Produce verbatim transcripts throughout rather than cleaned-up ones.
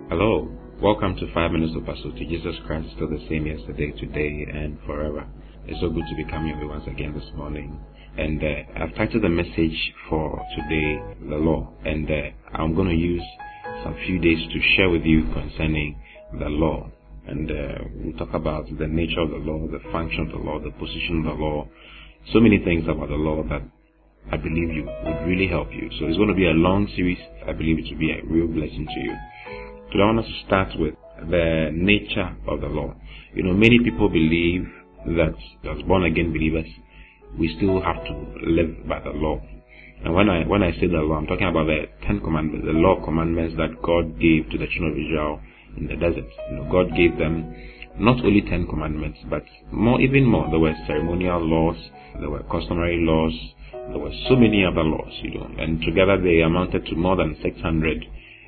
Hello, welcome to five Minutes of Pursuit. Jesus Christ is still the same yesterday, today, and forever. It's so good to be coming with you once again this morning. And uh, I've titled the message for today, The Law. And uh, I'm going to use some few days to share with you concerning the law. And uh, we'll talk about the nature of the law, the function of the law, the position of the law. So many things about the law that I believe you would really help you. So it's going to be a long series. I believe it will be a real blessing to you. Today I want us to start with the nature of the law. You know, many people believe that as born again believers, we still have to live by the law. And when I when I say the law, I'm talking about the Ten Commandments, the law commandments that God gave to the children of Israel in the desert. You know, God gave them not only Ten Commandments, but more, even more. There were ceremonial laws, there were customary laws, there were so many other laws, you know, and together they amounted to more than six hundred.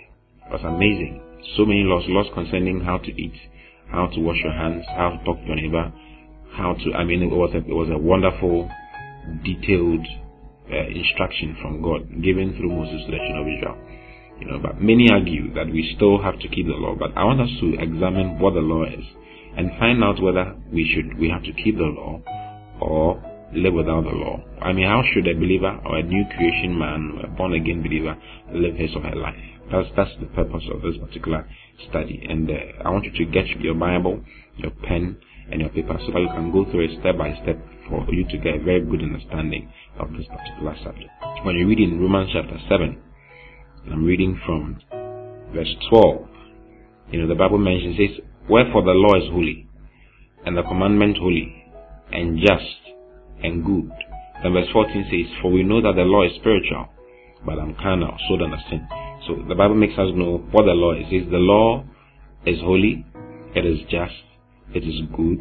It was amazing. So many laws, laws concerning how to eat, how to wash your hands, how to talk to your neighbor, how to, I mean, it was a, it was a wonderful, detailed uh, instruction from God given through Moses to the children of Israel. You know, but many argue that we still have to keep the law. But I want us to examine what the law is and find out whether we should, we have to keep the law or live without the law. I mean, how should a believer or a new creation man, a born again believer, live his or her life? That's that's the purpose of this particular study. And uh, I want you to get your Bible, your pen, and your paper so that you can go through it step by step for you to get a very good understanding of this particular subject. When you read in Romans chapter seven, and I'm reading from verse twelve, you know, the Bible mentions, it says, "Wherefore the law is holy, and the commandment holy, and just, and good." And verse fourteen says, "For we know that the law is spiritual, but I'm carnal, sold under sin." So the Bible makes us know what the law is. It says the law is holy, it is just, it is good.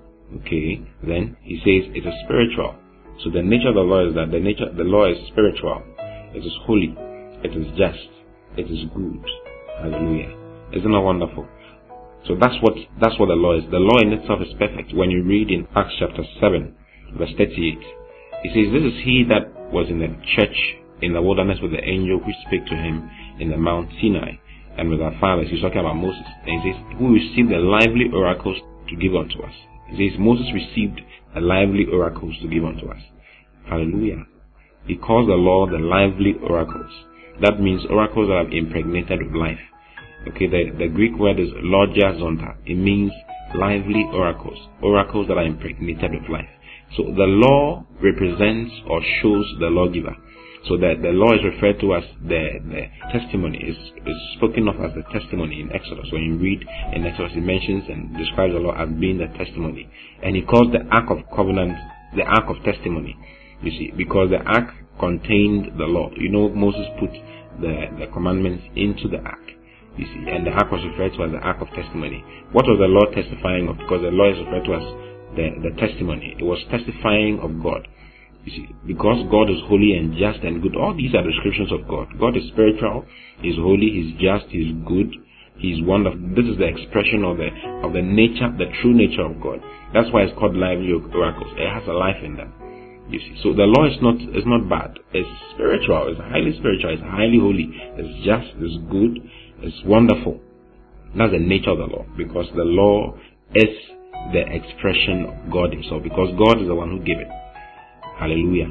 Okay, then he says it is spiritual. So the nature of the law is that the nature the law is spiritual, it is holy, it is just, it is good. Hallelujah. Isn't that wonderful? So that's what that's what the law is. The law in itself is perfect. When you read in Acts chapter seven, verse thirty-eight, it says, "This is he that was in the church in the wilderness with the angel which spake to him in the Mount Sinai, and with our fathers." He's talking about Moses. And he says, "Who received the lively oracles to give unto us." He says Moses received the lively oracles to give unto us. Hallelujah. He calls the law the lively oracles. That means oracles that are impregnated with life. Okay, the, the Greek word is logia zonta. It means lively oracles. Oracles that are impregnated with life. So the law represents or shows the lawgiver. So that the law is referred to as the, the testimony, is, is spoken of as the testimony in Exodus. When you read in Exodus, it mentions and describes the law as being the testimony. And he calls the Ark of Covenant the Ark of Testimony. You see, because the Ark contained the law. You know, Moses put the, the commandments into the Ark. You see, and the Ark was referred to as the Ark of Testimony. What was the law testifying of? Because the law is referred to as the, the testimony. It was testifying of God. You see, because God is holy and just and good. All these are descriptions of God. God is spiritual, He's holy, He's just, He's good, He's wonderful. This is the expression of the of the nature, the true nature of God. That's why it's called lively oracles. It has a life in them. You see, so the law is not is not bad. It's spiritual. It's highly spiritual. It's highly holy. It's just. It's good. It's wonderful. That's the nature of the law, because the law is the expression of God Himself. Because God is the one who gave it. Hallelujah.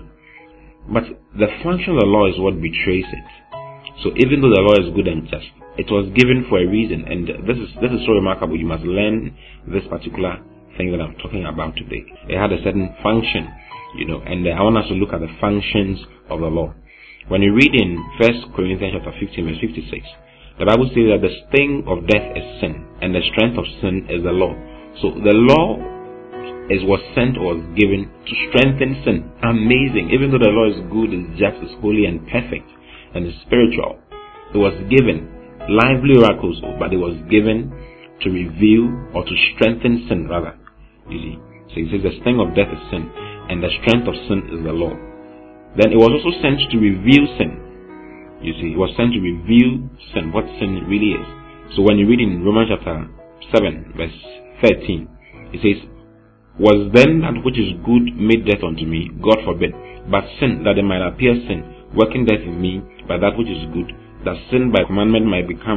But the function of the law is what betrays it. So even though the law is good and just, it was given for a reason, and this is this is so remarkable. You must learn this particular thing that I'm talking about today. It had a certain function, you know, and I want us to look at the functions of the law. When you read in First Corinthians chapter fifteen, verse fifty-six, the Bible says that the sting of death is sin, and the strength of sin is the law. So the law is was sent or was given to strengthen sin. Amazing. Even though the law is good, is just, is holy and perfect, and is spiritual, it was given lively oracles, but it was given to reveal or to strengthen sin rather. You see, so it says the sting of death is sin, and the strength of sin is the law. Then it was also sent to reveal sin. You see, it was sent to reveal sin, what sin really is. So when you read in Romans chapter seven, verse thirteen, it says, "Was then that which is good made death unto me? God forbid. But sin, that it might appear sin, working death in me by that which is good, that sin by commandment might become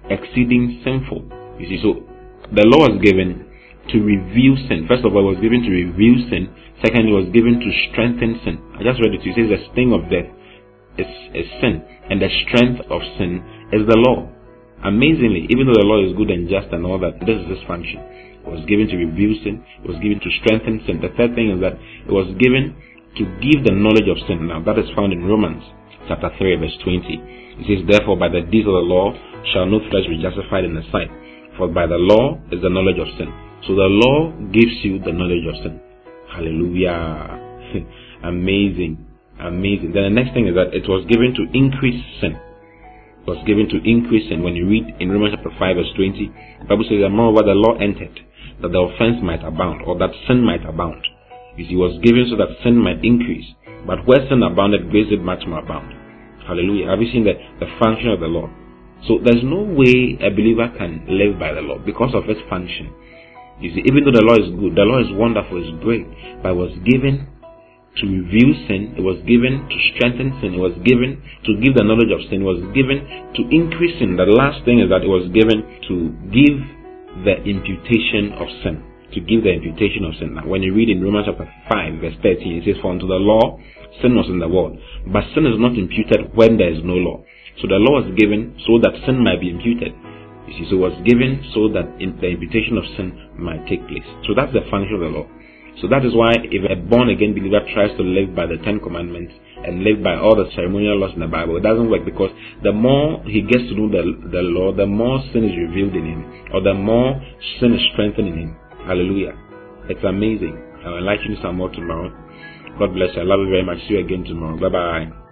exceeding sinful. You see, so the law was given to reveal sin. First of all, it was given to reveal sin. Secondly, it was given to strengthen sin. I just read it to you. It says the sting of death is, is sin, and the strength of sin is the law. Amazingly, even though the law is good and just and all that, this is its function. It was given to reveal sin. It was given to strengthen sin. The third thing is that it was given to give the knowledge of sin. Now, that is found in Romans chapter three, verse twenty. It says, therefore, by the deeds of the law shall no flesh be justified in the sight, for by the law is the knowledge of sin. So the law gives you the knowledge of sin. Hallelujah. Amazing. Amazing. Then the next thing is that it was given to increase sin. It was given to increase sin. When you read in Romans chapter five, verse twenty, the Bible says that moreover the law entered, that the offense might abound, or that sin might abound. You see, it was given so that sin might increase. But where sin abounded, grace did much more abound. Hallelujah. Have you seen the, the function of the law? So there's no way a believer can live by the law because of its function. You see, even though the law is good, the law is wonderful, it's great, but it was given to reveal sin, it was given to strengthen sin, it was given to give the knowledge of sin, it was given to increase sin. The last thing is that it was given to give the imputation of sin. To give the imputation of sin. Now, when you read in Romans chapter five, verse thirteen, it says, for unto the law, sin was in the world, but sin is not imputed when there is no law. So the law was given so that sin might be imputed. You see, so it was given so that in the imputation of sin might take place. So that's the function of the law. So that is why if a born-again believer tries to live by the Ten Commandments and live by all the ceremonial laws in the Bible, it doesn't work, because the more he gets to know the, the law, the more sin is revealed in him, or the more sin is strengthened in him. Hallelujah. It's amazing. I will enlighten you some more tomorrow. God bless you. I love you very much. See you again tomorrow. Bye-bye.